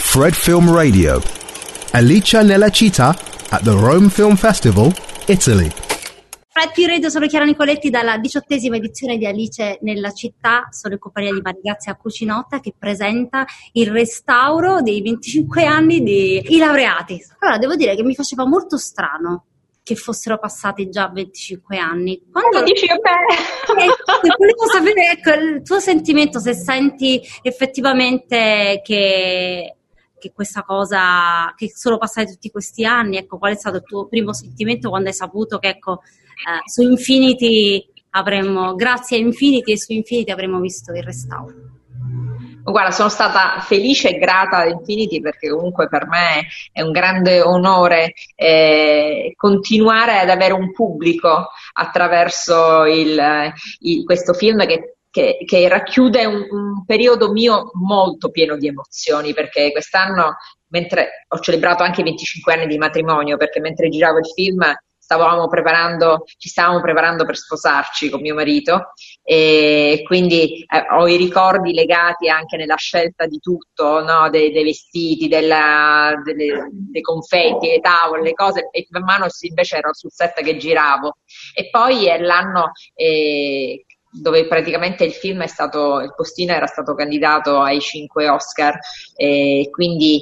Fred Film Radio. Alicia nella città at the Rome Film Festival, Italy. Fred Film Radio, sono Chiara Nicoletti dalla 18ª edizione di Alice nella città. Sono in compagnia di Marigrazia Cucinotta che presenta il restauro dei 25 anni di I Laureati. Allora, devo dire che mi faceva molto strano che fossero passati già 25 anni. Quando dici volevo sapere, ecco, il tuo sentimento, se senti effettivamente che questa cosa, che sono passati tutti questi anni, ecco, qual è stato il tuo primo sentimento quando hai saputo che, ecco, su Infinity grazie a Infinity e su Infinity avremmo visto il restauro? Guarda, sono stata felice e grata a Infinity perché comunque per me è un grande onore continuare ad avere un pubblico attraverso questo film che racchiude un periodo mio molto pieno di emozioni, perché quest'anno, mentre ho celebrato anche i 25 anni di matrimonio, perché mentre giravo il film ci stavamo preparando per sposarci con mio marito, e quindi ho i ricordi legati anche nella scelta di tutto, no? dei vestiti, dei confetti, le tavole, le cose, e man mano invece ero sul set che giravo. E poi è l'anno dove praticamente il postino era stato candidato ai 5 Oscar, e quindi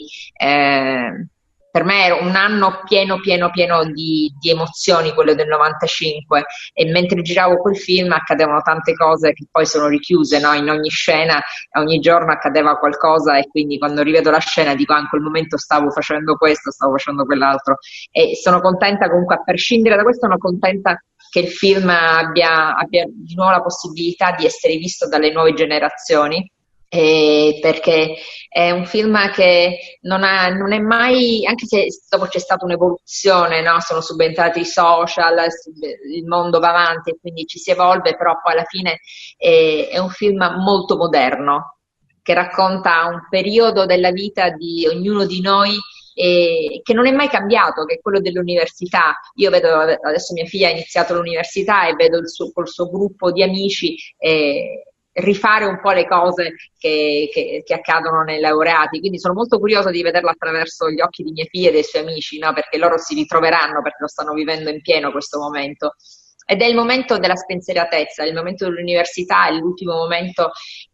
per me era un anno pieno di emozioni, quello del 95, e mentre giravo quel film accadevano tante cose che poi sono richiuse, no? In ogni scena, ogni giorno accadeva qualcosa, e quindi quando rivedo la scena dico: in quel momento stavo facendo questo, stavo facendo quell'altro, e sono contenta comunque, a prescindere da questo, sono contenta che il film abbia di nuovo la possibilità di essere visto dalle nuove generazioni, perché è un film che non è mai, anche se dopo c'è stata un'evoluzione, no? Sono subentrati i social, il mondo va avanti e quindi ci si evolve, però poi alla fine è un film molto moderno che racconta un periodo della vita di ognuno di noi che non è mai cambiato, che è quello dell'università. Io vedo adesso mia figlia ha iniziato l'università e vedo col suo gruppo di amici rifare un po' le cose che accadono nei laureati, quindi sono molto curiosa di vederla attraverso gli occhi di mia figlia e dei suoi amici, no? Perché loro si ritroveranno, perché lo stanno vivendo in pieno questo momento. Ed è il momento della spensieratezza, il momento dell'università, è l'ultimo momento,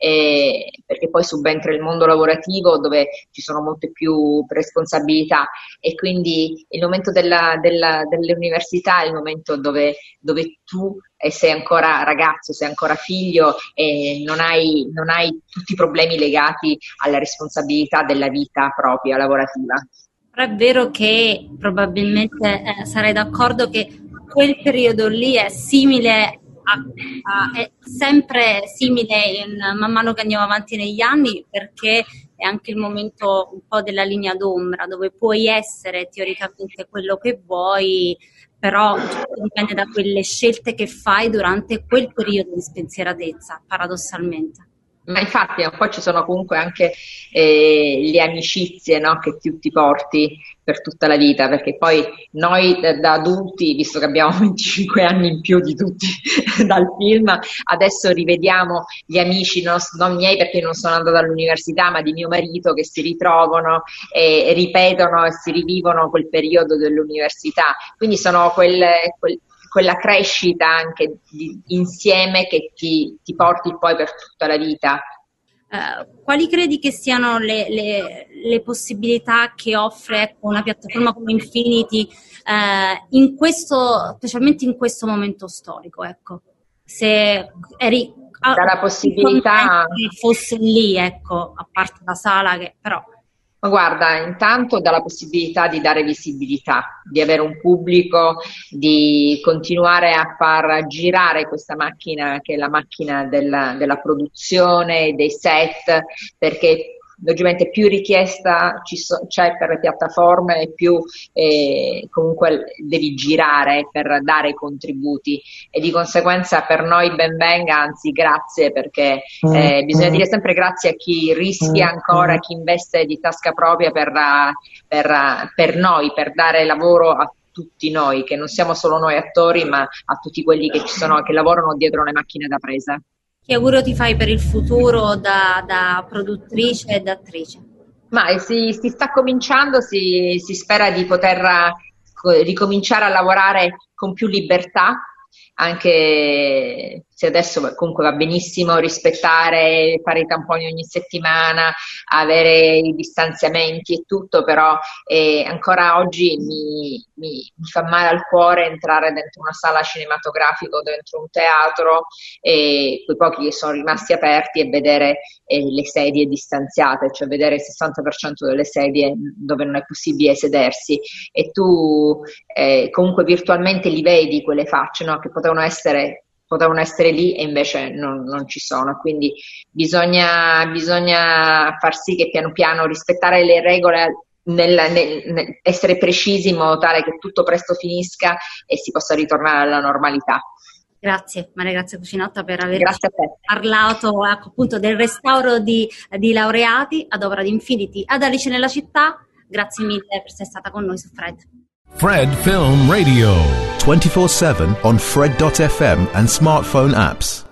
perché poi subentra il mondo lavorativo dove ci sono molte più responsabilità, e quindi il momento dell'università è il momento dove tu sei ancora ragazzo, sei ancora figlio e non hai tutti i problemi legati alla responsabilità della vita propria lavorativa. Però è vero che probabilmente sarai d'accordo che quel periodo lì è simile è sempre simile man mano che andiamo avanti negli anni, perché è anche il momento un po' della linea d'ombra, dove puoi essere teoricamente quello che vuoi, però dipende da quelle scelte che fai durante quel periodo di spensieratezza, paradossalmente. Ma infatti poi ci sono comunque anche le amicizie, no? Che ti porti per tutta la vita, perché poi noi da adulti, visto che abbiamo 25 anni in più di tutti dal film, adesso rivediamo gli amici, non miei perché non sono andata all'università, ma di mio marito, che si ritrovano e ripetono e si rivivono quel periodo dell'università, quindi sono quella crescita anche insieme che ti porti poi per tutta la vita. Quali credi che siano le possibilità che offre una piattaforma come Infinity specialmente in questo momento storico? Ecco, se eri dalla possibilità che fosse lì, ecco, a parte la sala, che però. Ma guarda, intanto dà la possibilità di dare visibilità, di avere un pubblico, di continuare a far girare questa macchina che è la macchina della produzione, dei set, perché logicamente più richiesta c'è per le piattaforme e più comunque devi girare per dare i contributi, e di conseguenza per noi ben venga, anzi grazie, perché bisogna dire sempre grazie a chi rischia ancora, chi investe di tasca propria per noi, per dare lavoro a tutti noi, che non siamo solo noi attori, ma a tutti quelli che che lavorano dietro le macchine da presa. Che augurio ti fai per il futuro da produttrice e da attrice? Ma si sta cominciando, si spera di poter ricominciare a lavorare con più libertà, anche se adesso comunque va benissimo rispettare, fare i tamponi ogni settimana, avere i distanziamenti e tutto, però ancora oggi mi fa male al cuore entrare dentro una sala cinematografica o dentro un teatro, e quei pochi che sono rimasti aperti, e vedere le sedie distanziate, cioè vedere il 60% delle sedie dove non è possibile sedersi, e tu comunque virtualmente li vedi quelle facce, no? Che potevano essere lì e invece non ci sono, quindi bisogna far sì che piano piano rispettare le regole, nel essere precisi in modo tale che tutto presto finisca e si possa ritornare alla normalità. Grazie Maria Grazia Cucinotta per aver parlato appunto del restauro di laureati ad opera di Infinity ad Alice nella città. Grazie mille per essere stata con noi su Fred. Fred Film Radio 24/7 on Fred.fm and smartphone apps.